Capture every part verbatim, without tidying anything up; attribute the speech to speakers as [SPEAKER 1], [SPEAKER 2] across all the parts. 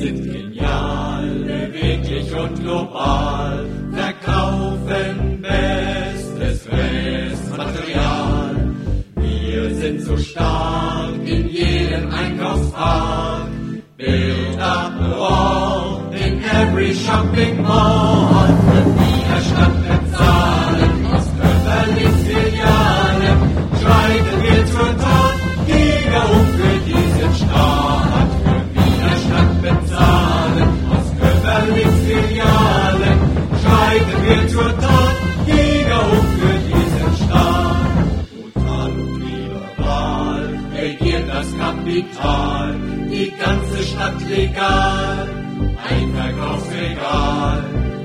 [SPEAKER 1] sind genial, beweglich und global, verkaufen bestes Restmaterial. Wir sind so stark in jedem Einkaufspark, build up a wall in every shopping mall. Für Widerstand bezahlen aus Körperlichsfilialen, schreiten wir zur Tat, Giga um für diesen Staat. Für Widerstand bezahlen aus Körperlichsfilialen, schreiten wir zur Tat, Giga um für diesen Staat. Total und liberal regiert das Kapital, die ganze Stadt legal, ein Verkaufsregal.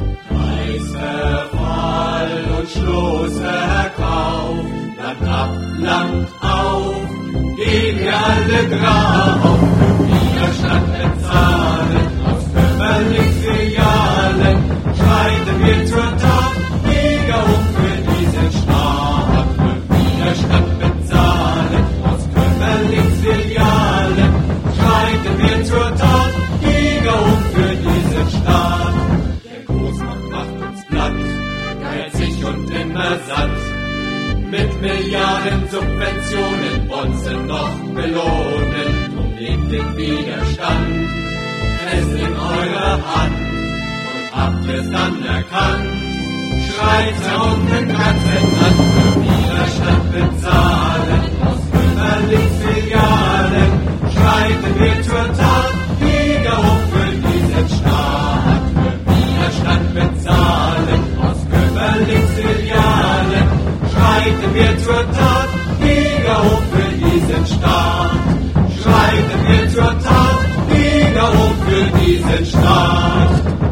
[SPEAKER 1] Preisverfall und Schlussverkauf, Land ab, Land auf, gehen wir alle drauf. Für Widerstand bezahlen, aus Körperlichsfilialen, schreiten wir zur Tat, Giga um für diesen Staat. Für Widerstand bezahlen, aus Körperlichsfilialen, schreiten wir zur Tat, Giga um für diesen Staat. Der Großmarkt macht uns platt, geizig und immer satt. Mit Milliarden Subventionen Bonzen noch belohnen. Drum nehmt den Widerstand fest in eurer Hand und habt es dann erkannt. Schreit unten kratzen an, für Widerstand bezahlen, aus Körperlichsfilialen, schreiten wir zur Tat, Giga um für diesen Staat. Für Widerstand bezahlen, aus Körperlichsfilialen, schreiten wir zur Tat, Giga um für diesen Staat. Schreiten wir zur Tat, Giga um für diesen Staat.